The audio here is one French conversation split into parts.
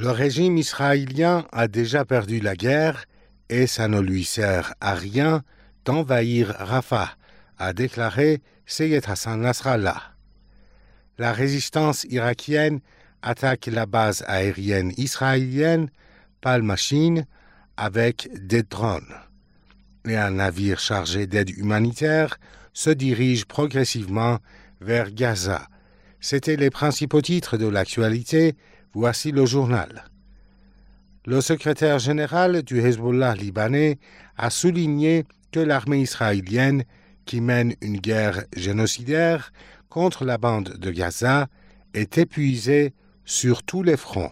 Le régime israélien a déjà perdu la guerre et ça ne lui sert à rien d'envahir Rafah, a déclaré Seyed Hassan Nasrallah. La résistance irakienne attaque la base aérienne israélienne Palmachine avec des drones. Et un navire chargé d'aide humanitaire se dirige progressivement vers Gaza. C'étaient les principaux titres de l'actualité. Voici le journal. Le secrétaire général du Hezbollah libanais a souligné que l'armée israélienne, qui mène une guerre génocidaire contre la bande de Gaza, est épuisée sur tous les fronts.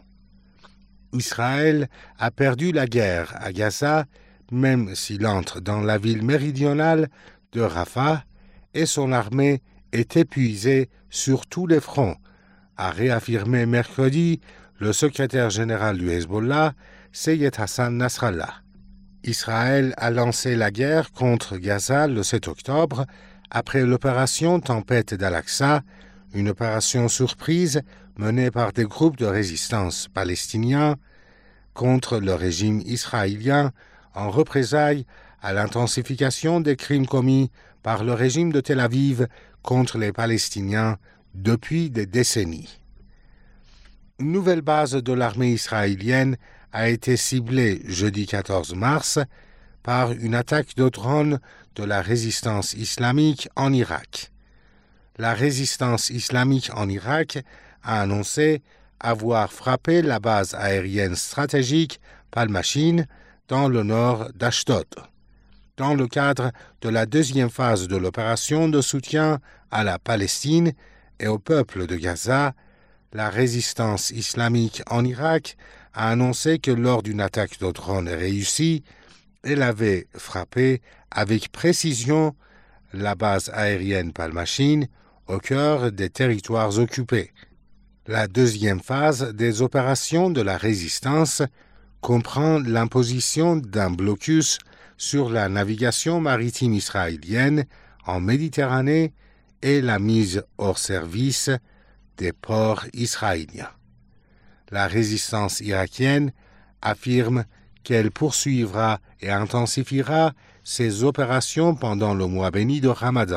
Israël a perdu la guerre à Gaza, même s'il entre dans la ville méridionale de Rafah, et son armée est épuisée sur tous les fronts, a réaffirmé mercredi le secrétaire général du Hezbollah, Seyed Hassan Nasrallah. Israël a lancé la guerre contre Gaza le 7 octobre après l'opération Tempête d'Al-Aqsa, une opération surprise menée par des groupes de résistance palestiniens contre le régime israélien en représailles à l'intensification des crimes commis par le régime de Tel Aviv contre les Palestiniens depuis des décennies. Une nouvelle base de l'armée israélienne a été ciblée jeudi 14 mars par une attaque de drones de la résistance islamique en Irak. La résistance islamique en Irak a annoncé avoir frappé la base aérienne stratégique Palmachine dans le nord d'Ashdod. Dans le cadre de la deuxième phase de l'opération de soutien à la Palestine et au peuple de Gaza, la résistance islamique en Irak a annoncé que lors d'une attaque de drone réussie, elle avait frappé avec précision la base aérienne Palmachine au cœur des territoires occupés. La deuxième phase des opérations de la résistance comprend l'imposition d'un blocus sur la navigation maritime israélienne en Méditerranée et la mise hors service des ports israéliens. La résistance irakienne affirme qu'elle poursuivra et intensifiera ses opérations pendant le mois béni de Ramadan.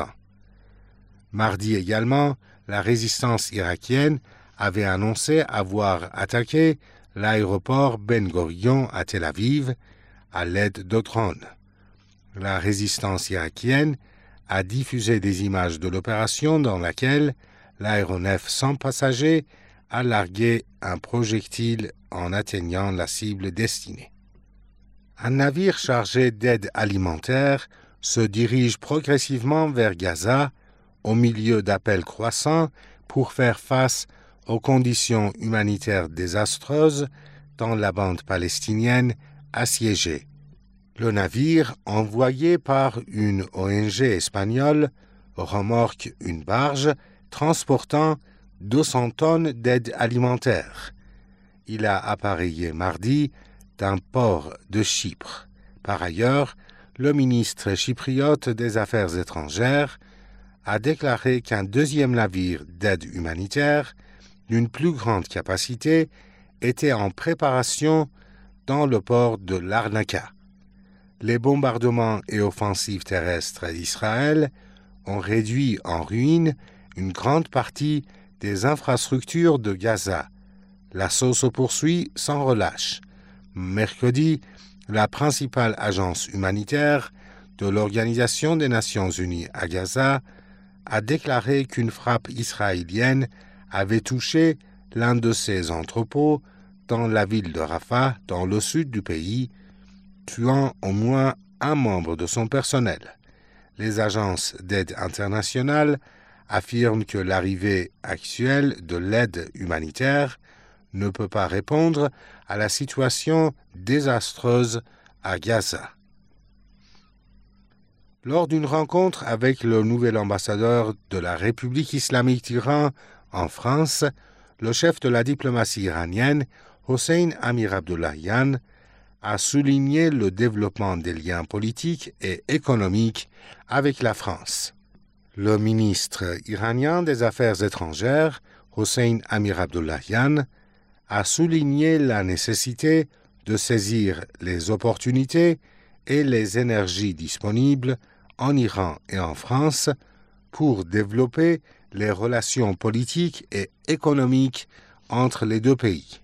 Mardi également, la résistance irakienne avait annoncé avoir attaqué l'aéroport Ben Gurion à Tel Aviv à l'aide de drones. La résistance irakienne a diffusé des images de l'opération dans laquelle l'aéronef sans passagers a largué un projectile en atteignant la cible destinée. Un navire chargé d'aide alimentaire se dirige progressivement vers Gaza au milieu d'appels croissants pour faire face aux conditions humanitaires désastreuses dans la bande palestinienne assiégée. Le navire, envoyé par une ONG espagnole, remorque une barge transportant 200 tonnes d'aide alimentaire. Il a appareillé mardi d'un port de Chypre. Par ailleurs, le ministre chypriote des Affaires étrangères a déclaré qu'un deuxième navire d'aide humanitaire d'une plus grande capacité était en préparation dans le port de Larnaca. Les bombardements et offensives terrestres d'Israël ont réduit en ruine une grande partie des infrastructures de Gaza. L'assaut se poursuit sans relâche. Mercredi, la principale agence humanitaire de l'Organisation des Nations Unies à Gaza a déclaré qu'une frappe israélienne avait touché l'un de ses entrepôts dans la ville de Rafah, dans le sud du pays, tuant au moins un membre de son personnel. Les agences d'aide internationale affirment que l'arrivée actuelle de l'aide humanitaire ne peut pas répondre à la situation désastreuse à Gaza. Lors d'une rencontre avec le nouvel ambassadeur de la République islamique d'Iran en France, le chef de la diplomatie iranienne, Hossein Amir-Abdollahian, a souligné le développement des liens politiques et économiques avec la France. Le ministre iranien des Affaires étrangères, Hossein Amir-Abdollahian, a souligné la nécessité de saisir les opportunités et les énergies disponibles en Iran et en France pour développer les relations politiques et économiques entre les deux pays.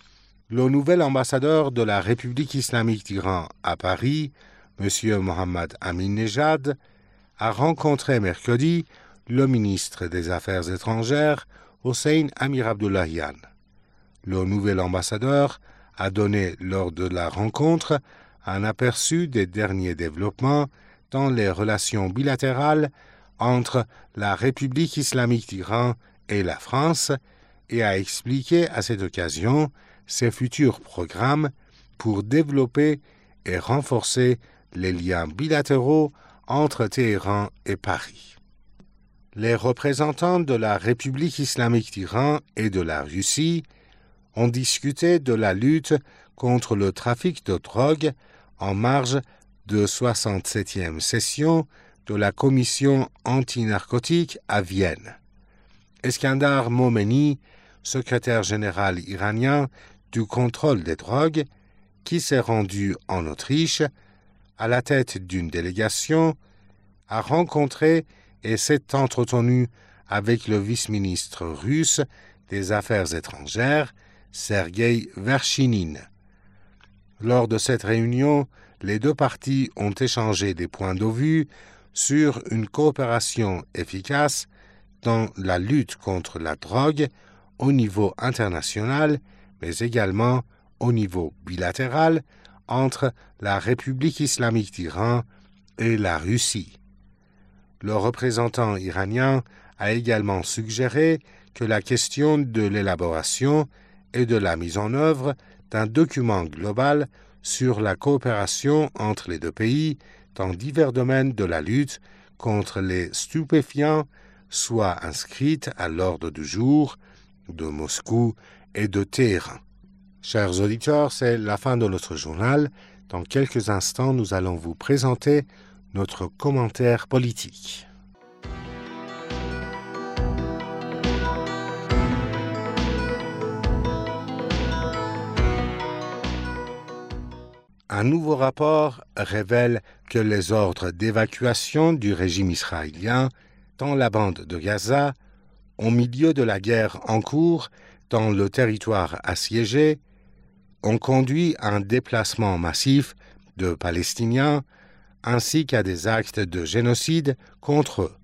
Le nouvel ambassadeur de la République islamique d'Iran à Paris, M. Mohammad Ahmadinejad, a rencontré mercredi le ministre des Affaires étrangères, Hossein Amir-Abdollahian. Le nouvel ambassadeur a donné lors de la rencontre un aperçu des derniers développements dans les relations bilatérales entre la République islamique d'Iran et la France et a expliqué à cette occasion ses futurs programmes pour développer et renforcer les liens bilatéraux entre Téhéran et Paris. Les représentants de la République islamique d'Iran et de la Russie ont discuté de la lutte contre le trafic de drogue en marge de 67e session de la Commission anti-narcotique à Vienne. Eskandar Momeni, secrétaire général iranien du contrôle des drogues, qui s'est rendu en Autriche à la tête d'une délégation, a rencontré et s'est entretenu avec le vice-ministre russe des Affaires étrangères, Sergueï Verchinin. Lors de cette réunion, les deux parties ont échangé des points de vue sur une coopération efficace dans la lutte contre la drogue au niveau international, mais également au niveau bilatéral entre la République islamique d'Iran et la Russie. Le représentant iranien a également suggéré que la question de l'élaboration et de la mise en œuvre d'un document global sur la coopération entre les deux pays dans divers domaines de la lutte contre les stupéfiants soit inscrite à l'ordre du jour de Moscou et de Téhéran. Chers auditeurs, c'est la fin de notre journal. Dans quelques instants, nous allons vous présenter notre commentaire politique. Un nouveau rapport révèle que les ordres d'évacuation du régime israélien dans la bande de Gaza, au milieu de la guerre en cours dans le territoire assiégé, ont conduit à un déplacement massif de Palestiniens ainsi qu'à des actes de génocide contre eux.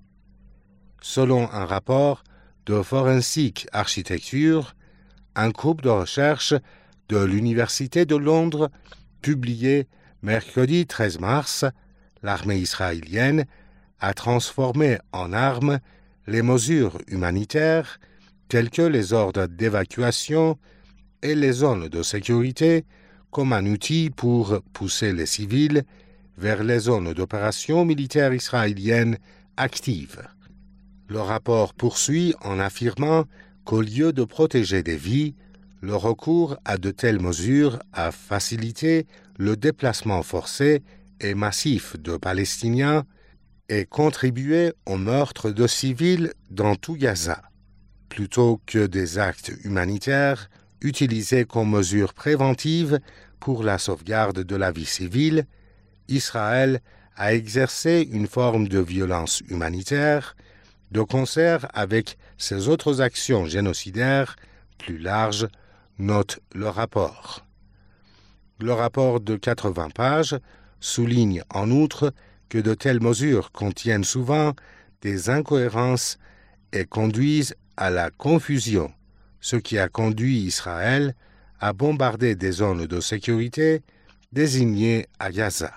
Selon un rapport de Forensic Architecture, un groupe de recherche de l'Université de Londres publié mercredi 13 mars, l'armée israélienne a transformé en armes les mesures humanitaires telles que les ordres d'évacuation et les zones de sécurité comme un outil pour pousser les civils vers les zones d'opération militaire israéliennes actives. Le rapport poursuit en affirmant qu'au lieu de protéger des vies, le recours à de telles mesures a facilité le déplacement forcé et massif de Palestiniens et contribué au meurtre de civils dans tout Gaza. Plutôt que des actes humanitaires utilisés comme mesure préventive pour la sauvegarde de la vie civile, Israël a exercé une forme de violence humanitaire de concert avec ses autres actions génocidaires plus larges, note le rapport. Le rapport de 80 pages souligne en outre que de telles mesures contiennent souvent des incohérences et conduisent à la confusion, ce qui a conduit Israël à bombarder des zones de sécurité désignées à Gaza.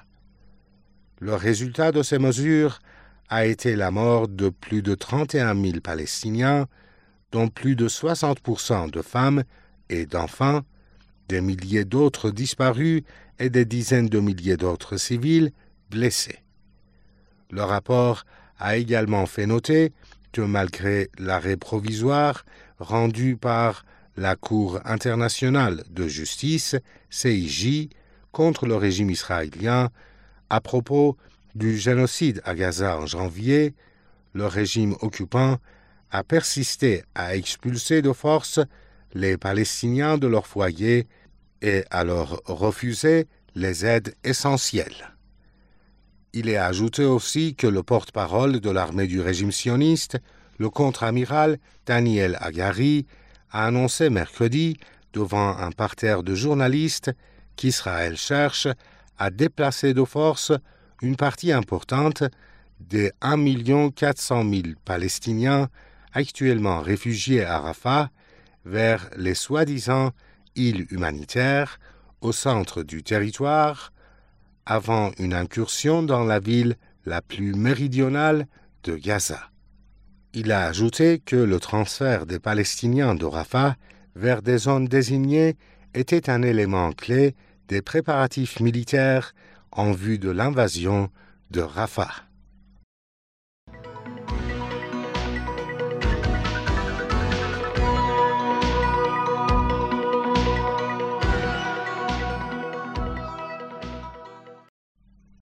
Le résultat de ces mesures a été la mort de plus de 31 000 Palestiniens, dont plus de 60% de femmes et d'enfants, des milliers d'autres disparus et des dizaines de milliers d'autres civils blessés. Le rapport a également fait noter que malgré l'arrêt provisoire rendu par la Cour internationale de justice, CIJ, contre le régime israélien à propos du génocide à Gaza en janvier, le régime occupant a persisté à expulser de force les Palestiniens de leur foyer et à leur refuser les aides essentielles. Il est ajouté aussi que le porte-parole de l'armée du régime sioniste, le contre-amiral Daniel Hagari, a annoncé mercredi devant un parterre de journalistes qu'Israël cherche à déplacer de force une partie importante des 1 400 000 Palestiniens actuellement réfugiés à Rafah vers les soi-disant îles humanitaires au centre du territoire avant une incursion dans la ville la plus méridionale de Gaza. Il a ajouté que le transfert des Palestiniens de Rafah vers des zones désignées était un élément clé des préparatifs militaires en vue de l'invasion de Rafah.